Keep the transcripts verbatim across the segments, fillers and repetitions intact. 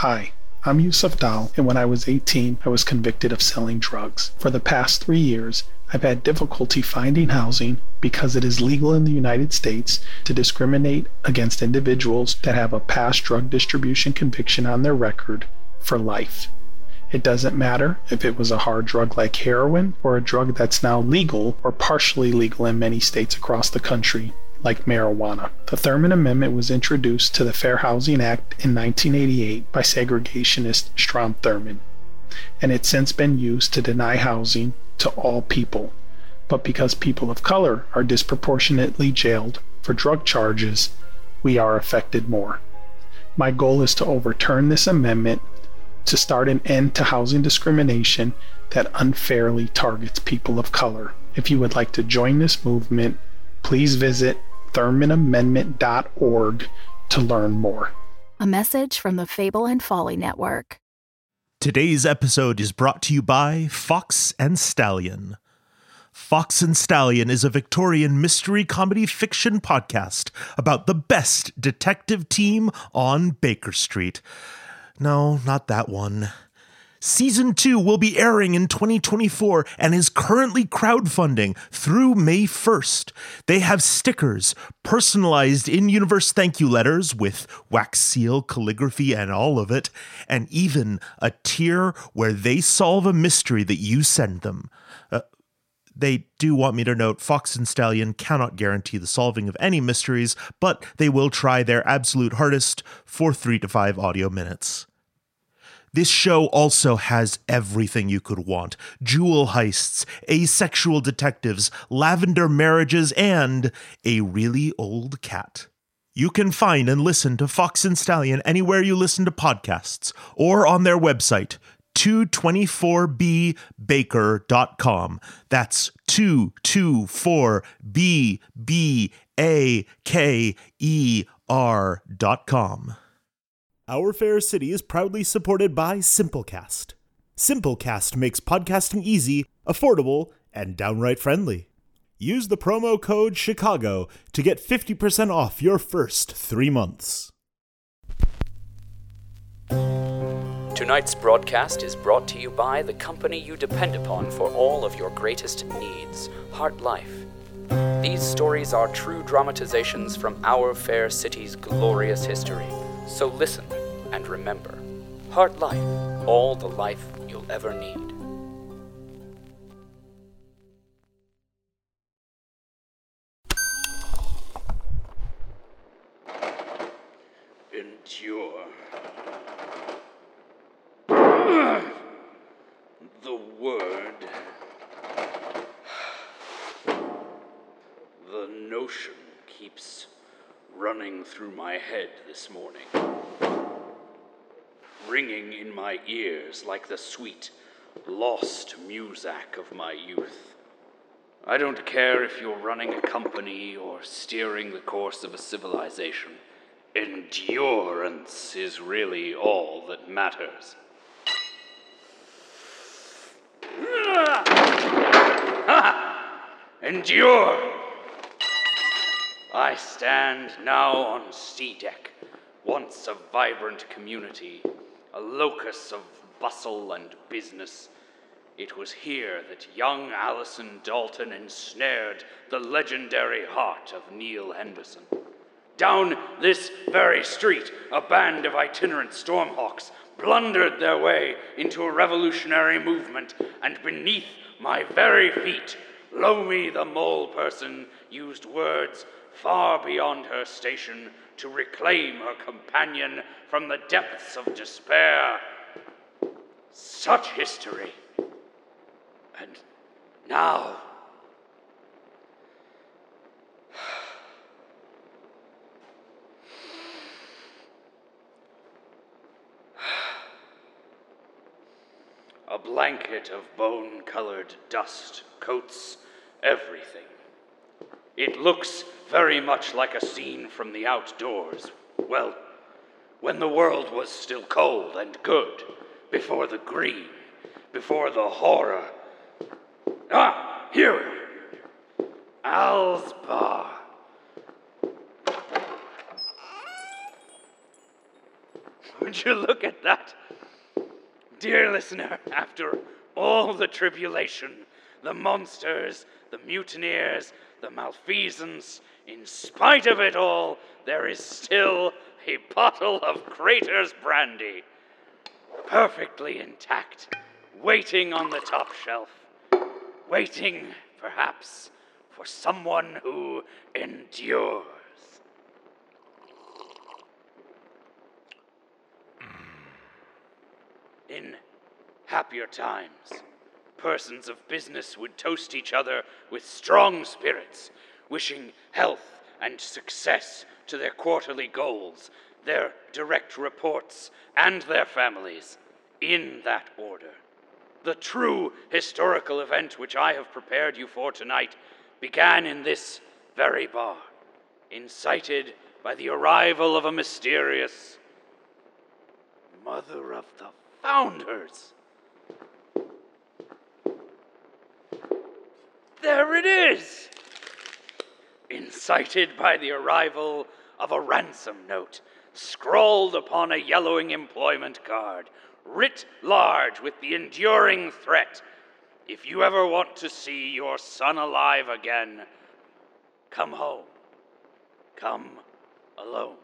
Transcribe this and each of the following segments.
Hi, I'm Yusuf Dal, and when I was eighteen, I was convicted of selling drugs. For the past three years, I've had difficulty finding housing because it is legal in the United States to discriminate against individuals that have a past drug distribution conviction on their record for life. It doesn't matter if it was a hard drug like heroin or a drug that's now legal or partially legal in many states across the country, like marijuana. The Thurmond Amendment was introduced to the Fair Housing Act in nineteen eighty-eight by segregationist Strom Thurmond, and it's since been used to deny housing to all people. But because people of color are disproportionately jailed for drug charges, we are affected more. My goal is to overturn this amendment to start an end to housing discrimination that unfairly targets people of color. If you would like to join this movement, please visit thurmond amendment dot org to learn more. A message from the Fable and Folly Network. Today's episode is brought to you by Fox and Stallion. Fox and Stallion is a Victorian mystery comedy fiction podcast about the best detective team on Baker Street. No, not that one. Season two will be airing in twenty twenty-four and is currently crowdfunding through May first. They have stickers, personalized in-universe thank you letters with wax seal, calligraphy, and all of it, and even a tier where they solve a mystery that you send them. Uh, They do want me to note Fox and Stallion cannot guarantee the solving of any mysteries, but they will try their absolute hardest for three to five audio minutes. This show also has everything you could want: jewel heists, asexual detectives, lavender marriages, and a really old cat. You can find and listen to Fox and Stallion anywhere you listen to podcasts, or on their website, two twenty-four b baker dot com. That's two twenty-four b b a k e r dot com. Our Fair City is proudly supported by Simplecast. Simplecast makes podcasting easy, affordable, and downright friendly. Use the promo code Chicago to get fifty percent off your first three months. Tonight's broadcast is brought to you by the company you depend upon for all of your greatest needs, Heart Life. These stories are true dramatizations from our fair city's glorious history. So listen and remember, Heart Life, all the life you'll ever need. Endure. The word. The notion keeps running through my head this morning, ringing in my ears like the sweet, lost muzak of my youth. I don't care if you're running a company or steering the course of a civilization. Endurance is really all that matters. Endure! I stand now on C Deck, once a vibrant community, a locus of bustle and business. It was here that young Allison Dalton ensnared the legendary heart of Neil Henderson. Down this very street, a band of itinerant Stormhawks blundered their way into a revolutionary movement, and beneath my very feet, Lomi the mole person used words far beyond her station to reclaim her companion from the depths of despair. Such history. And now... a blanket of bone-colored dust coats everything. It looks very much like a scene from the outdoors. Well, when the world was still cold and good, before the green, before the horror. Ah, here! Al's Bar. Would you look at that? Dear listener, after all the tribulation, the monsters, the mutineers, the malfeasance, in spite of it all, there is still a bottle of Crater's brandy, perfectly intact, waiting on the top shelf, waiting, perhaps, for someone who endures. In happier times, persons of business would toast each other with strong spirits, wishing health and success to their quarterly goals, their direct reports, and their families, in that order. The true historical event which I have prepared you for tonight began in this very bar, incited by the arrival of a mysterious mother of the founders. There it is! Incited by the arrival of a ransom note, scrawled upon a yellowing employment card, writ large with the enduring threat, if you ever want to see your son alive again, come home. Come alone.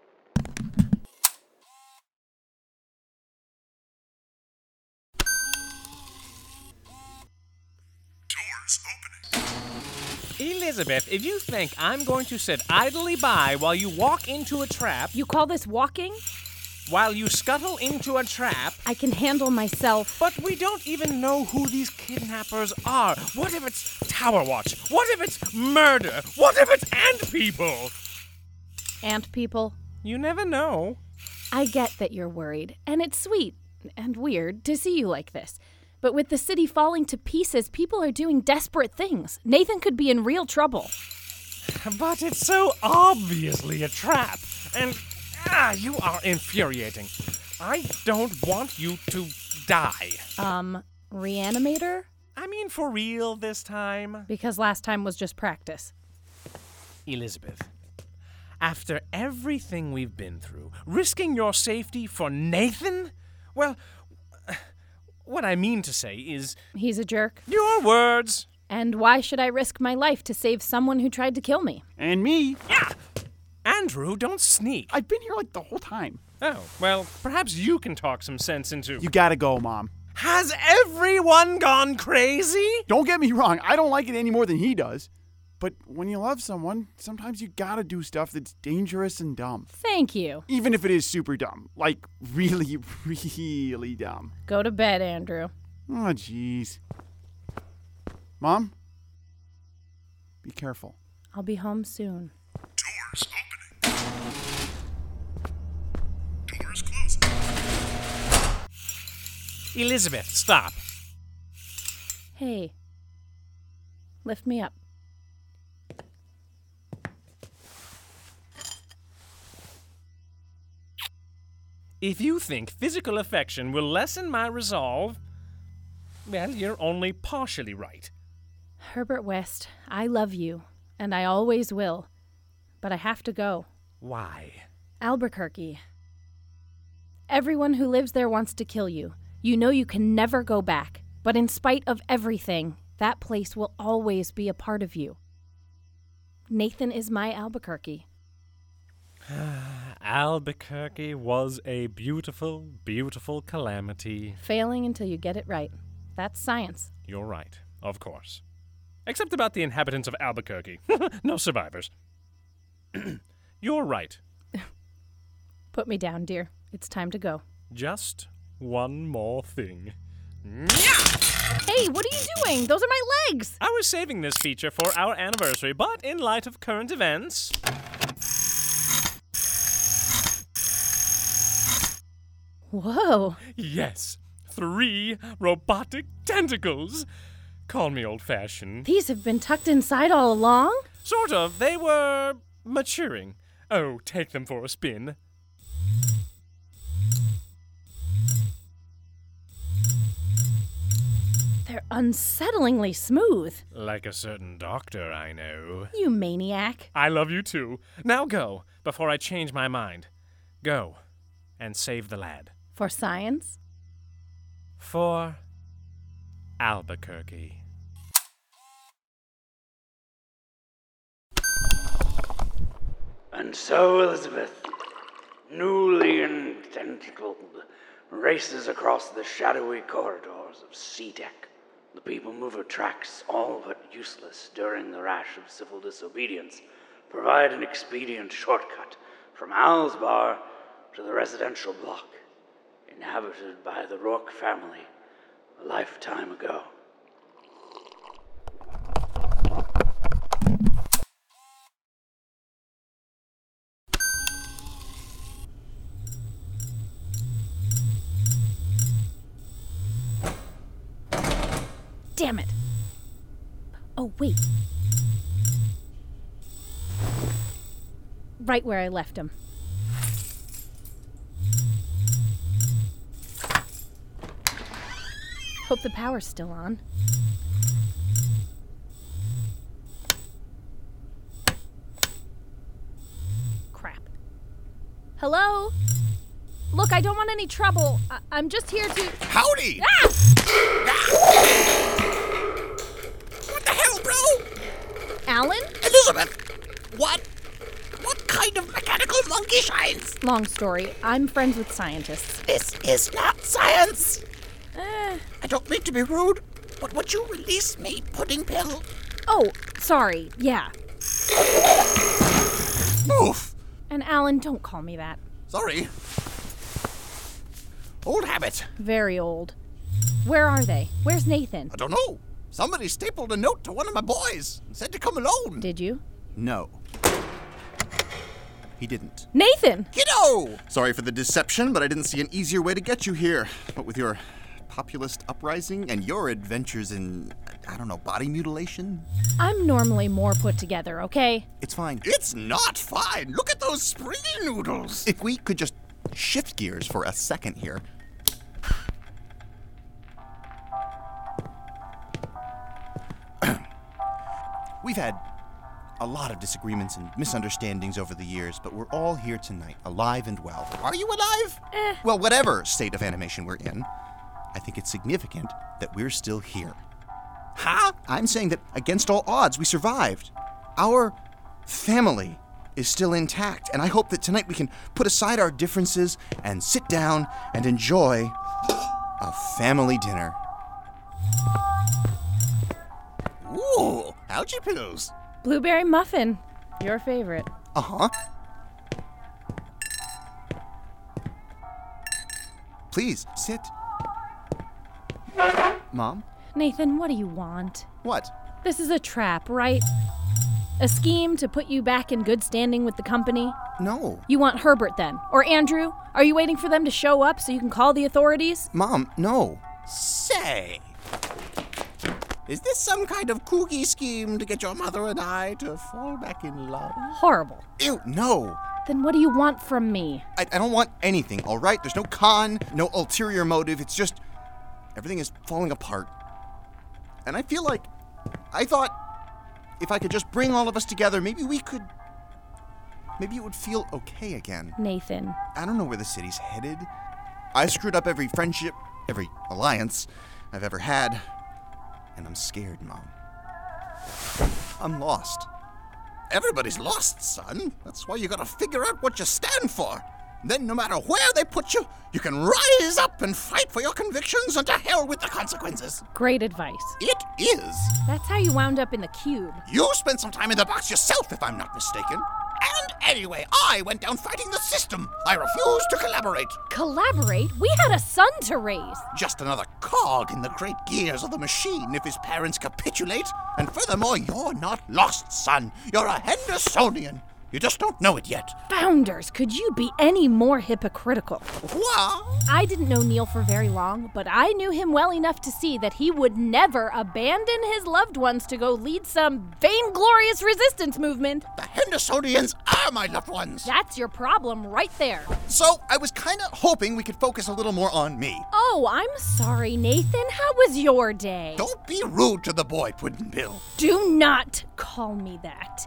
Doors opening. Elizabeth, if you think I'm going to sit idly by while you walk into a trap, You call this walking? while you scuttle into a trap, I can handle myself. but we don't even know who these kidnappers are. What if it's Tower Watch? What if it's murder? What if it's ant people? Ant people, You never know. I get that you're worried, and it's sweet and weird to see you like this. But with the city falling to pieces, people are doing desperate things. Nathan could be in real trouble. But it's so obviously a trap. And, ah, you are infuriating. I don't want you to die. Um, reanimator? I mean, for real this time. Because last time was just practice. Elizabeth, after everything we've been through, risking your safety for Nathan? Well, what I mean to say is... He's a jerk. Your words. And why should I risk my life to save someone who tried to kill me? And me. Yeah! Andrew, don't sneak. I've been here like the whole time. Oh, well, perhaps you can talk some sense into... You gotta go, Mom. Has everyone gone crazy? Don't get me wrong, I don't like it any more than he does. But when you love someone, sometimes you gotta do stuff that's dangerous and dumb. Thank you. Even if it is super dumb. Like, really, really dumb. Go to bed, Andrew. Oh, jeez. Mom? Be careful. I'll be home soon. Doors opening. Doors closing. Elizabeth, stop. Hey. Lift me up. If you think physical affection will lessen my resolve, well, you're only partially right. Herbert West, I love you, and I always will. But I have to go. Why? Albuquerque. Everyone who lives there wants to kill you. You know you can never go back. But in spite of everything, that place will always be a part of you. Nathan is my Albuquerque. Albuquerque was a beautiful, beautiful calamity. Failing until you get it right. That's science. You're right, of course. Except about the inhabitants of Albuquerque. No survivors. You're right. Put me down, dear. It's time to go. Just one more thing. Hey, what are you doing? Those are my legs! I was saving this feature for our anniversary, but in light of current events... Whoa. Yes, three robotic tentacles. Call me old-fashioned. These have been tucked inside all along? Sort of. They were maturing. Oh, take them for a spin. They're unsettlingly smooth. Like a certain doctor I know. You maniac. I love you too. Now go, before I change my mind. Go. and save the lad. For science? For Albuquerque. And so Elizabeth, newly ententacled, races across the shadowy corridors of C-Tech. The people mover tracks, all but useless during the rash of civil disobedience, provide an expedient shortcut from Al's bar to the residential block, inhabited by the Rourke family a lifetime ago. Damn it. Oh, wait. Right where I left him. Hope the power's still on. Crap. Hello? Look, I don't want any trouble. I- I'm just here to... Howdy! Ah! What the hell, bro? Alan? Elizabeth! What? What kind of mechanical monkey shines? Long story. I'm friends with scientists. This is not science! Eh. I don't mean to be rude, but would you release me, pudding pill? Oh, sorry. Yeah. Oof! And Alan, don't call me that. Sorry. Old habit. Very old. Where are they? Where's Nathan? I don't know. Somebody stapled a note to one of my boys and said to come alone. Did you? No. He didn't. Nathan! Kiddo! Sorry for the deception, but I didn't see an easier way to get you here. What with your populist uprising and your adventures in, I don't know, body mutilation? I'm normally more put together, okay? It's fine. It's not fine. Look at those springy noodles. If we could just shift gears for a second here. We've had a lot of disagreements and misunderstandings over the years, but we're all here tonight, alive and well. Are you alive? Eh. Well, whatever state of animation we're in, I think it's significant that we're still here. Huh? I'm saying that against all odds, we survived. Our family is still intact, and I hope that tonight we can put aside our differences and sit down and enjoy a family dinner. Ooh, algae pillows. Blueberry muffin. Your favorite. Uh-huh. Please, sit. Mom? Nathan, what do you want? What? This is a trap, right? A scheme to put you back in good standing with the company? No. You want Herbert then? Or Andrew? Are you waiting for them to show up so you can call the authorities? Mom, no. Say, is this some kind of kooky scheme to get your mother and I to fall back in love? Horrible. Ew, no. Then what do you want from me? I, I don't want anything, all right? There's no con, no ulterior motive. It's just everything is falling apart. And I feel like I thought if I could just bring all of us together, maybe we could, maybe it would feel okay again. Nathan. I don't know where the city's headed. I screwed up every friendship, every alliance I've ever had. And I'm scared, Mom. I'm lost. Everybody's lost, son. That's why you gotta figure out what you stand for. Then no matter where they put you, you can rise up and fight for your convictions and to hell with the consequences. Great advice. It is. That's how you wound up in the cube. You spent some time in the box yourself, if I'm not mistaken. And anyway, I went down fighting the system. I refused to collaborate. Collaborate? We had a son to raise. Just another cog in the great gears of the machine if his parents capitulate. And furthermore, you're not lost, son. You're a Hendersonian. You just don't know it yet. Founders, could you be any more hypocritical? What? I didn't know Neil for very long, but I knew him well enough to see that he would never abandon his loved ones to go lead some vainglorious resistance movement. The Hendersonians are my loved ones. That's your problem right there. So I was kind of hoping we could focus a little more on me. Oh, I'm sorry, Nathan. How was your day? Don't be rude to the boy, Puddin' Bill. Do not call me that.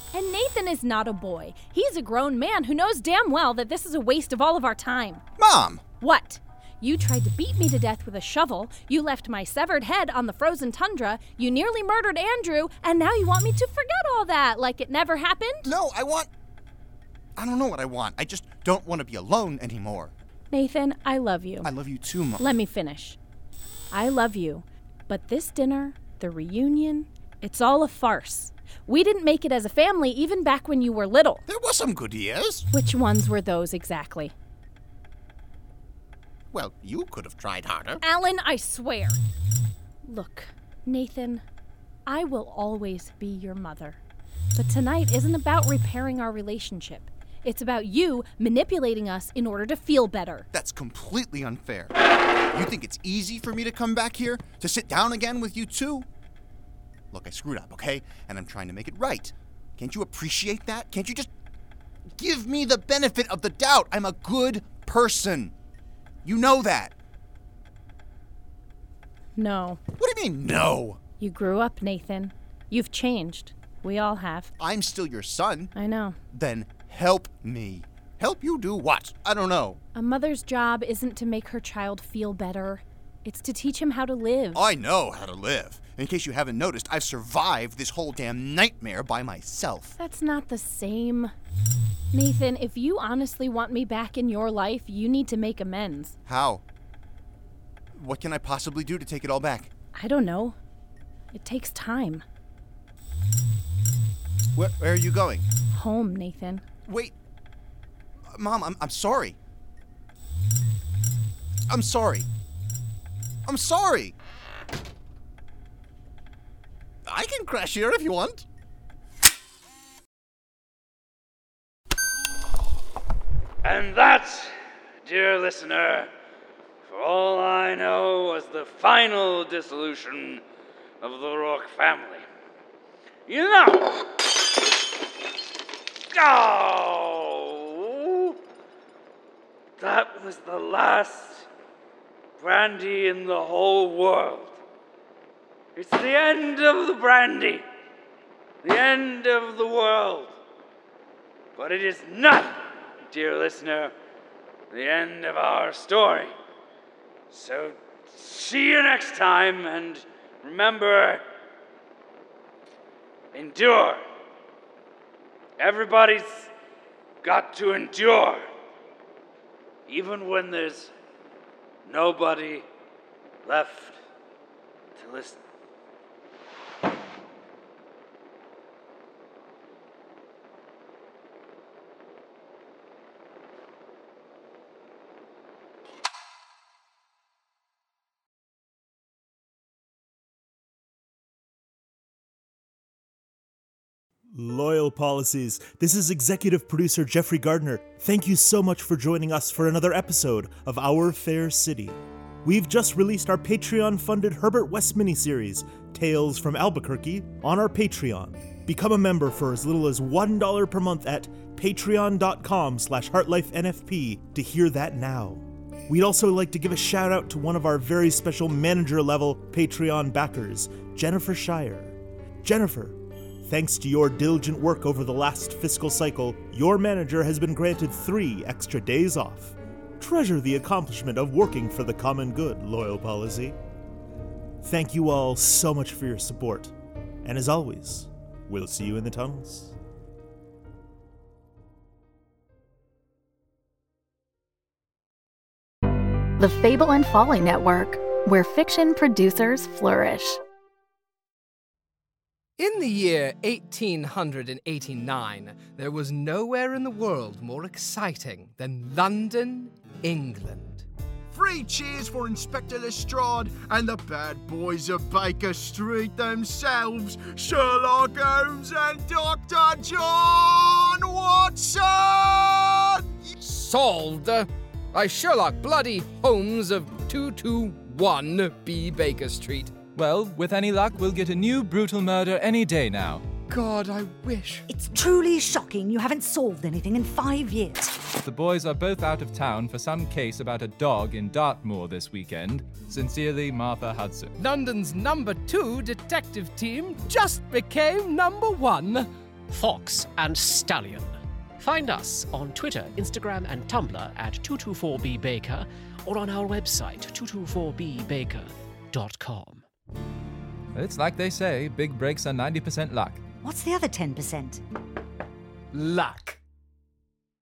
And Nathan is not a boy. He's a grown man who knows damn well that this is a waste of all of our time. Mom! What? You tried to beat me to death with a shovel, you left my severed head on the frozen tundra, you nearly murdered Andrew, and now you want me to forget all that like it never happened? No, I want... I don't know what I want. I just don't want to be alone anymore. Nathan, I love you. I love you too, Mom. Let me finish. I love you, but this dinner, the reunion, it's all a farce. We didn't make it as a family even back when you were little. There were some good years. Which ones were those exactly? Well, you could have tried harder. Alan, I swear. Look, Nathan, I will always be your mother. But tonight isn't about repairing our relationship. It's about you manipulating us in order to feel better. That's completely unfair. You think it's easy for me to come back here, to sit down again with you two? Look, I screwed up, okay? And I'm trying to make it right. Can't you appreciate that? Can't you just give me the benefit of the doubt? I'm a good person. You know that. No. What do you mean, no? You grew up, Nathan. You've changed. We all have. I'm still your son. I know. Then help me. Help you do what? I don't know. A mother's job isn't to make her child feel better. It's to teach him how to live. I know how to live. In case you haven't noticed, I've survived this whole damn nightmare by myself. That's not the same. Nathan, if you honestly want me back in your life, you need to make amends. How? What can I possibly do to take it all back? I don't know. It takes time. Where, where are you going? Home, Nathan. Wait. Mom, I'm, I'm sorry. I'm sorry. I'm sorry. I can crash here if you want. And that, dear listener, for all I know, was the final dissolution of the Rourke family. You know, oh, that was the last brandy in the whole world. It's the end of the brandy, the end of the world. But it is not, dear listener, the end of our story. So see you next time, and remember, endure. Everybody's got to endure, even when there's nobody left to listen. Loyal Policies. This is executive producer Jeffrey Gardner. Thank you so much for joining us for another episode of Our Fair City. We've just released our Patreon-funded Herbert West miniseries, Tales from Albuquerque, on our Patreon. Become a member for as little as one dollar per month at patreon.com slash heartlifenfp to hear that now. We'd also like to give a shout out to one of our very special manager-level Patreon backers, Jennifer Shire. Jennifer, thanks to your diligent work over the last fiscal cycle, your manager has been granted three extra days off. Treasure the accomplishment of working for the common good, Loyal Policy. Thank you all so much for your support. And as always, we'll see you in the tunnels. The Fable and Folly Network, where fiction producers flourish. In the year eighteen eighty-nine, there was nowhere in the world more exciting than London, England. Three cheers for Inspector Lestrade and the bad boys of Baker Street themselves, Sherlock Holmes and Doctor John Watson! Solved by Sherlock Bloody Holmes of two two one B Baker Street. Well, with any luck, we'll get a new brutal murder any day now. God, I wish. It's truly shocking you haven't solved anything in five years. The boys are both out of town for some case about a dog in Dartmoor this weekend. Sincerely, Martha Hudson. London's number two detective team just became number one. Fox and Stallion. Find us on Twitter, Instagram, and Tumblr at two two four b baker or on our website, two two four b baker dot com. It's like they say, big breaks are ninety percent luck. What's the other ten percent? Luck.